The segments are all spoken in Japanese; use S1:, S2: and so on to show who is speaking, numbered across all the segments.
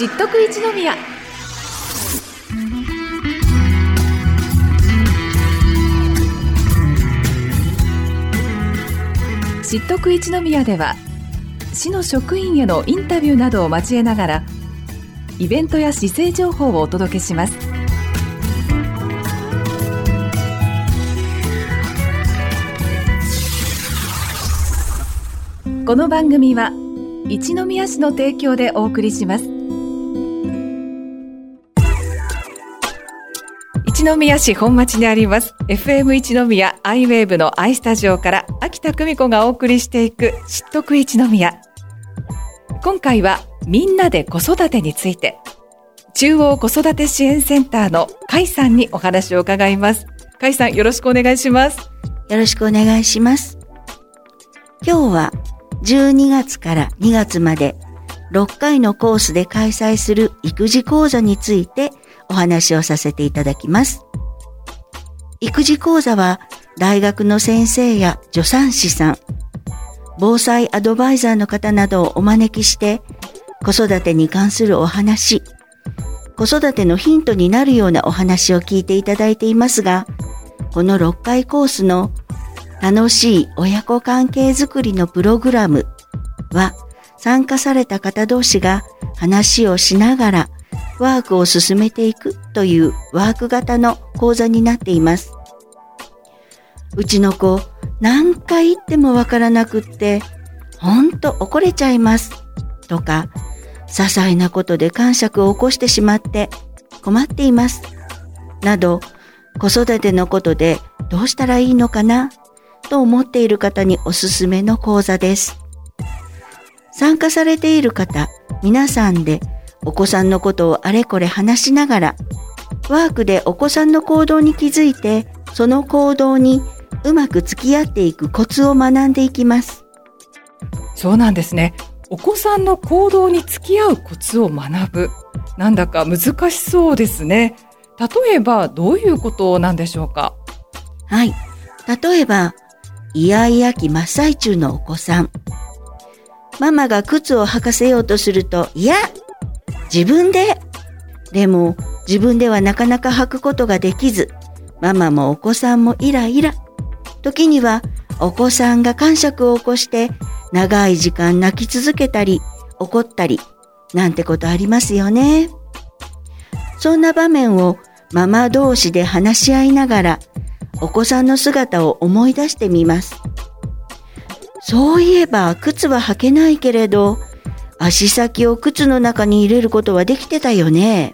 S1: 知っとく一宮。知っとく一宮では、市の職員へのインタビューなどを交えながら、イベントや市政情報をお届けします。この番組は一宮市の提供でお送りします。一宮市本町にあります FM 一宮アイウェーブの I スタジオから秋田久美子がお送りしていく知っとく一宮。今回はみんなで子育てについて、中央子育て支援センターの甲斐さんにお話を伺います。甲斐さん、よろしくお願いします。
S2: よろしくお願いします。今日は12月から2月まで6回のコースで開催する育児講座についてお話をさせていただきます。育児講座は大学の先生や助産師さん、防災アドバイザーの方などをお招きして子育てに関するお話、子育てのヒントになるようなお話を聞いていただいていますが、この6回コースの楽しい親子関係づくりのプログラムは、参加された方同士が話をしながらワークを進めていくというワーク型の講座になっています。うちの子、何回言ってもわからなくって、ほんと怒れちゃいますとか、些細なことで癇癪を起こしてしまって困っていますなど、子育てのことでどうしたらいいのかなと思っている方におすすめの講座です。参加されている方、皆さんでお子さんのことをあれこれ話しながら、ワークでお子さんの行動に気づいて、その行動にうまく付き合っていくコツを学んでいきます。
S1: そうなんですね。お子さんの行動に付き合うコツを学ぶ。なんだか難しそうですね。例えばどういうことなんでしょうか？
S2: はい。例えば、イヤイヤ期真っ最中のお子さん。ママが靴を履かせようとすると、いや、自分で。でも、自分ではなかなか履くことができず、ママもお子さんもイライラ。時には、お子さんが癇癪を起こして、長い時間泣き続けたり、怒ったり、なんてことありますよね。そんな場面をママ同士で話し合いながら、お子さんの姿を思い出してみます。そういえば靴は履けないけれど、足先を靴の中に入れることはできてたよね。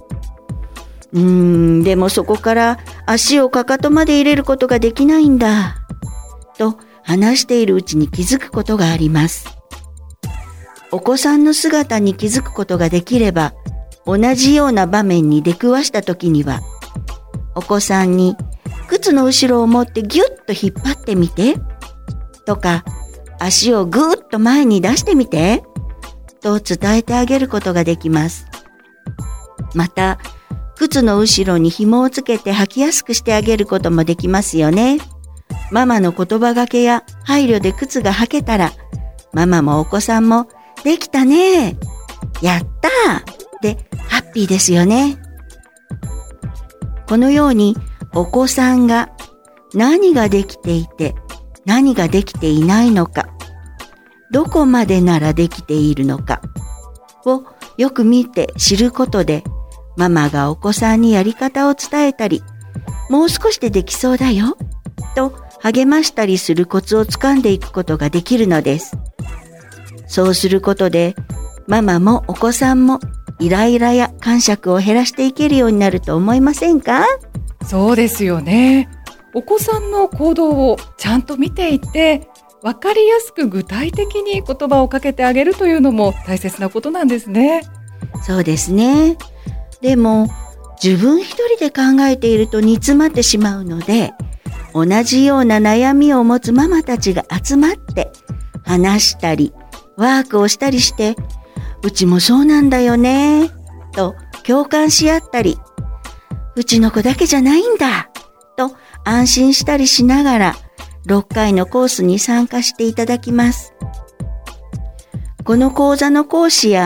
S2: でもそこから足をかかとまで入れることができないんだ。と話しているうちに気づくことがあります。お子さんの姿に気づくことができれば、同じような場面に出くわしたときには、お子さんに靴の後ろを持ってギュッと引っ張ってみてとか、足をぐーっと前に出してみてと伝えてあげることができます。また、靴の後ろに紐をつけて履きやすくしてあげることもできますよね。ママの言葉がけや配慮で靴が履けたら、ママもお子さんもできたね、やったーでハッピーですよね。このようにお子さんが何ができていて何ができていないのか、どこまでならできているのかをよく見て知ることで、ママがお子さんにやり方を伝えたり、もう少しでできそうだよと励ましたりするコツをつかんでいくことができるのです。そうすることで、ママもお子さんもイライラや癇癪を減らしていけるようになると思いませんか？
S1: そうですよね。お子さんの行動をちゃんと見ていて、分かりやすく具体的に言葉をかけてあげるというのも大切なことなんですね。
S2: そうですね。でも、自分一人で考えていると煮詰まってしまうので、同じような悩みを持つママたちが集まって話したり、ワークをしたりして、うちもそうなんだよね、と共感し合ったり、うちの子だけじゃないんだ、と安心したりしながら、6回のコースに参加していただきます。この講座の講師や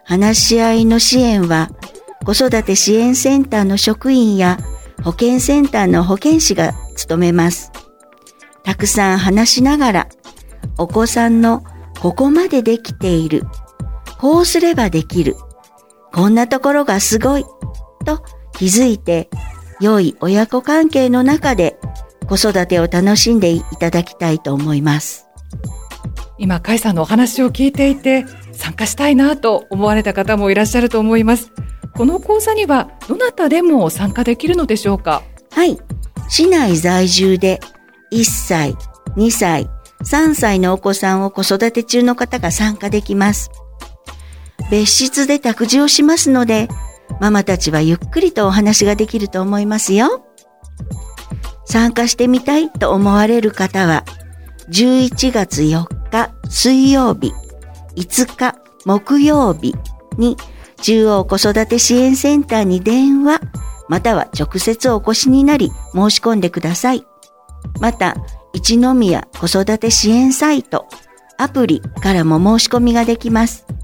S2: 話し合いの支援は子育て支援センターの職員や保健センターの保健師が務めます。たくさん話しながらお子さんのここまでできている、こうすればできる、こんなところがすごいと気づいて、良い親子関係の中で子育てを楽しんでいただきたいと思います。
S1: 今、甲斐さんのお話を聞いていて、参加したいなと思われた方もいらっしゃると思います。この講座にはどなたでも参加できるのでしょうか？
S2: はい。市内在住で1歳、2歳、3歳のお子さんを子育て中の方が参加できます。別室で託児をしますので、ママたちはゆっくりとお話ができると思いますよ。参加してみたいと思われる方は、11月4日水曜日、5日木曜日に中央子育て支援センターに電話、または直接お越しになり申し込んでください。また、一宮子育て支援サイト、アプリからも申し込みができます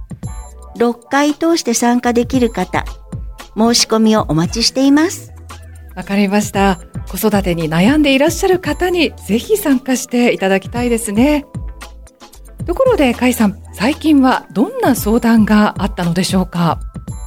S2: 。6回通して参加できる方、申し込みをお待ちしています。
S1: わかりました。子育てに悩んでいらっしゃる方にぜひ参加していただきたいですね。ところで甲斐さん、最近はどんな相談があったのでしょうか？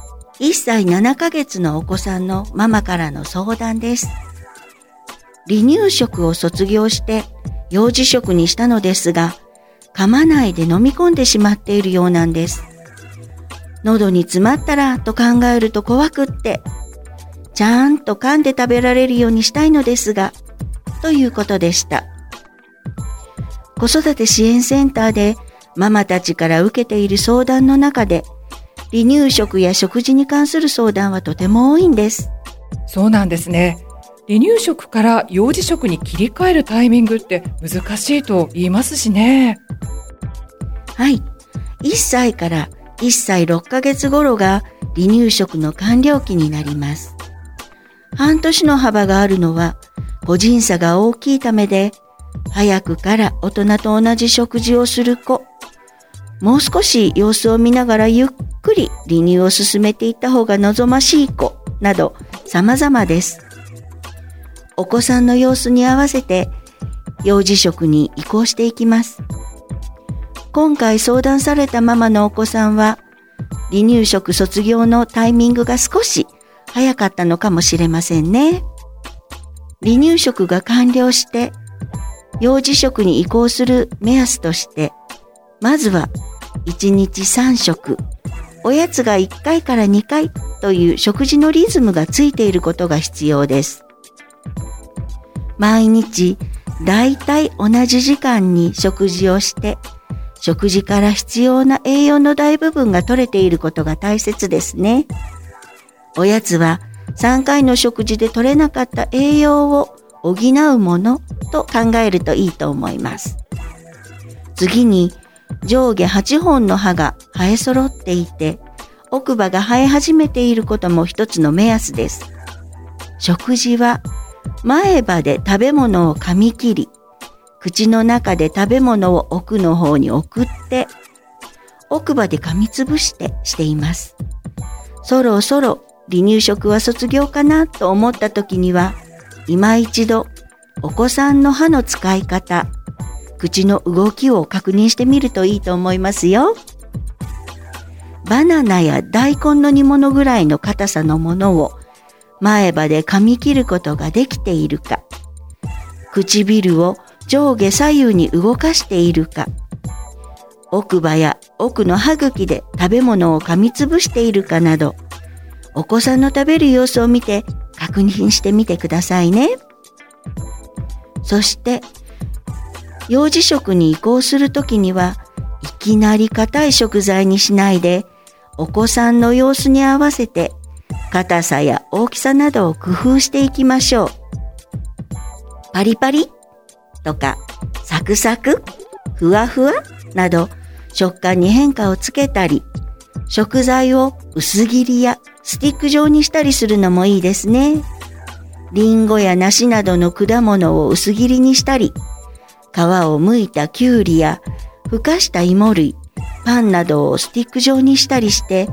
S2: 1歳7ヶ月のお子さんのママからの相談です。離乳食を卒業して幼児食にしたのですが、噛まないで飲み込んでしまっているようなんです。喉に詰まったらと考えると怖くって、ちゃんと噛んで食べられるようにしたいのですが、ということでした。子育て支援センターでママたちから受けている相談の中で、離乳食や食事に関する相談はとても多いんです。
S1: そうなんですね。離乳食から幼児食に切り替えるタイミングって難しいと言いますしね。
S2: はい。1歳から1歳6ヶ月頃が離乳食の完了期になります。半年の幅があるのは個人差が大きいためで、早くから大人と同じ食事をする子、もう少し様子を見ながらゆっくり離乳を進めていった方が望ましい子など様々です。お子さんの様子に合わせて幼児食に移行していきます。今回相談されたママのお子さんは離乳食卒業のタイミングが少し早かったのかもしれませんね。離乳食が完了して幼児食に移行する目安として、まずは1日3食、おやつが1回から2回という食事のリズムがついていることが必要です。毎日だいたい同じ時間に食事をして、食事から必要な栄養の大部分が取れていることが大切ですね。おやつは3回の食事で取れなかった栄養を補うものと考えるといいと思います。次に上下8本の歯が生え揃っていて、奥歯が生え始めていることも一つの目安です。食事は前歯で食べ物を噛み切り、口の中で食べ物を奥の方に送って、奥歯で噛みつぶしています。そろそろ離乳食は卒業かなと思った時には、今一度お子さんの歯の使い方、口の動きを確認してみるといいと思いますよ。バナナや大根の煮物ぐらいの硬さのものを前歯で噛み切ることができているか、唇を上下左右に動かしているか、奥歯や奥の歯茎で食べ物を噛みつぶしているかなど、お子さんの食べる様子を見て確認してみてくださいね。そして幼児食に移行するときには、いきなり硬い食材にしないで、お子さんの様子に合わせて硬さや大きさなどを工夫していきましょう。パリパリとかサクサク、ふわふわなど食感に変化をつけたり、食材を薄切りやスティック状にしたりするのもいいですね。リンゴや梨などの果物を薄切りにしたり、皮を剥いたきゅうりやふかした芋類、パンなどをスティック状にしたりして、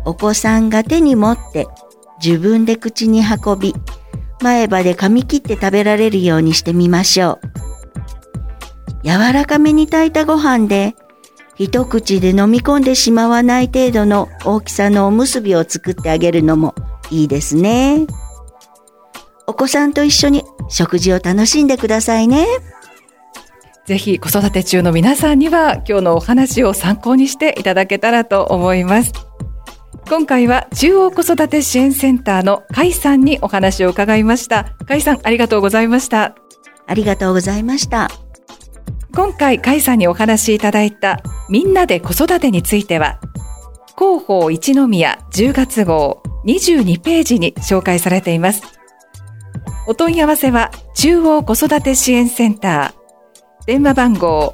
S2: お子さんが手に持って自分で口に運び、前歯で噛み切って食べられるようにしてみましょう。柔らかめに炊いたご飯で一口で飲み込んでしまわない程度の大きさのおむすびを作ってあげるのもいいですね。お子さんと一緒に食事を楽しんでくださいね。
S1: ぜひ子育て中の皆さんには今日のお話を参考にしていただけたらと思います。今回は中央子育て支援センターの甲斐さんにお話を伺いました。甲斐さん、ありがとうございました。
S2: ありがとうございました。
S1: 今回甲斐さんにお話しいただいたみんなで子育てについては、広報一宮10月号22ページに紹介されています。お問い合わせは中央子育て支援センター、電話番号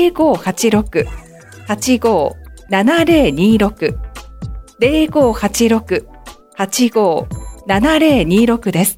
S1: 0586-857026 0586-857026 です。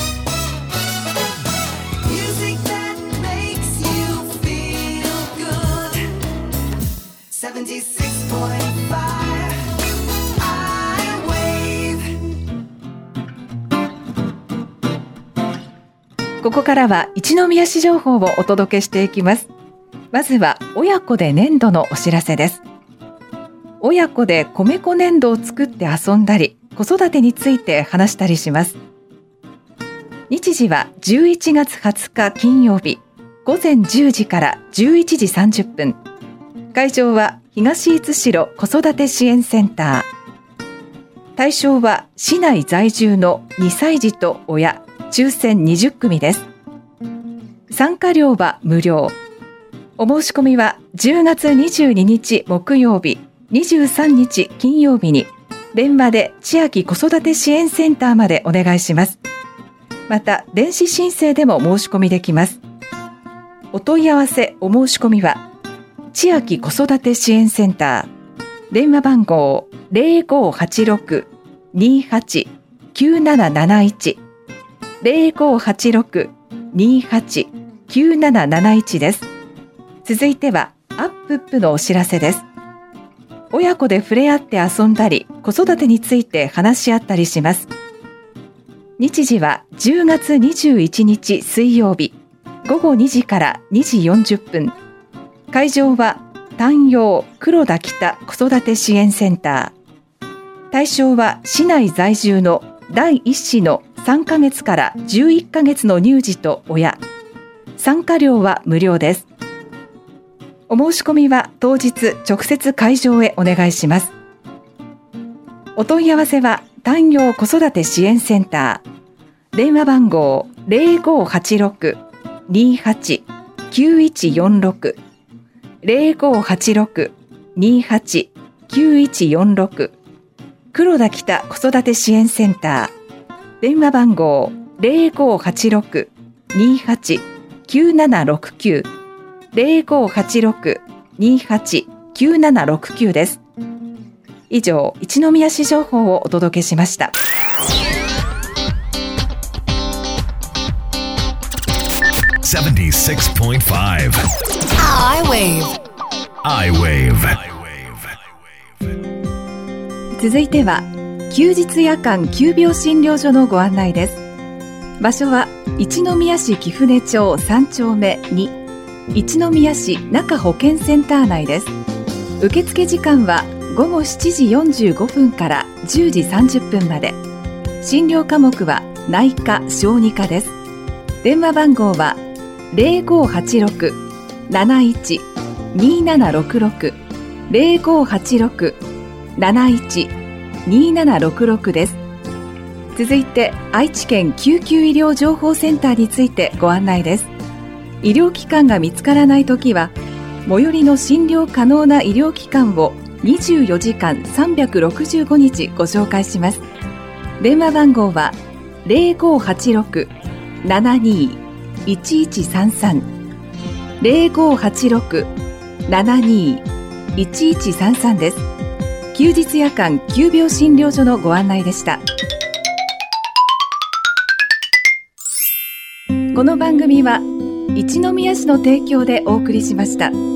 S1: ここからは一宮市情報をお届けしていきます。まずは親子で粘土のお知らせです。親子で米粉粘土を作って遊んだり、子育てについて話したりします。日時は11月20日金曜日、午前10時から11時30分。会場は東五代子育て支援センター。対象は市内在住の2歳児と親、抽選20組です。参加料は無料。お申し込みは10月22日木曜日、23日金曜日に電話で千秋子育て支援センターまでお願いします。また電子申請でも申し込みできます。お問い合わせお申し込みは千秋子育て支援センター、電話番号 0586-289771 0586-289771 です。続いてはアップップのお知らせです。親子で触れ合って遊んだり、子育てについて話し合ったりします。日時は10月21日水曜日、午後2時から2時40分。会場は丹陽黒田北子育て支援センター。対象は市内在住の第1子の3ヶ月から11ヶ月の乳児と親。参加料は無料です。お申し込みは当日直接会場へお願いします。お問い合わせは丹陽子育て支援センター。電話番号 0586-289146 0586-289146 黒田北子育て支援センター。電話番号 0586-289769 0586-289769 です。以上、一宮市情報をお届けしました。
S3: 76.5 I-Wave
S1: 続いては休日夜間急病診療所のご案内です。場所は一宮市貴船町3丁目2、一宮市中保健センター内です。受付時間は午後7時45分から10時30分まで。診療科目は内科・小児科です。電話番号は 0586-71-2766 0586-71-2766 です。続いて愛知県救急医療情報センターについてご案内です。医療機関が見つからないときは最寄りの診療可能な医療機関を24時間365日ご紹介します。電話番号は 0586-72-1133 0586-72-1133 です。休日夜間急病診療所のご案内でした。この番組は一宮市の提供でお送りしました。